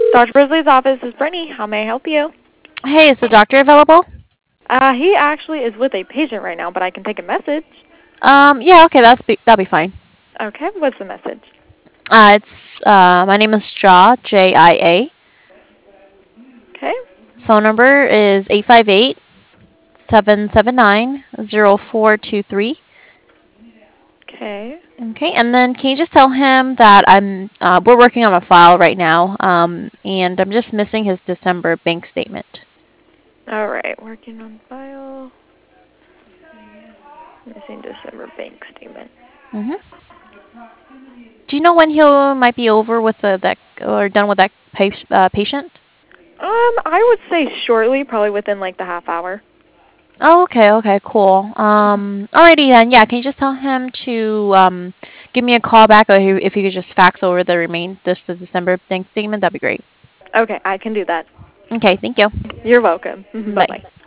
Dr. Brisley's office is Brittany. How may I help you? Hey, is the doctor available? He actually is with a patient right now, but I can take a message. Yeah, okay, that'll be fine. Okay, what's the message? It's my name is Jia, Jia. Okay. Phone number is 858-779-0423. Okay. Okay, and then can you just tell him that we're working on a file right now, and I'm just missing his December bank statement. All right, working on file. Missing December bank statement. hmm Do you know when might be over with that or done with that patient? I would say shortly, probably within like the half hour. Oh, okay, cool. Alrighty then. Yeah, can you just tell him to give me a call back, or if he could just fax over the December bank statement, that'd be great. Okay, I can do that. Okay, thank you. You're welcome. Bye. Bye-bye.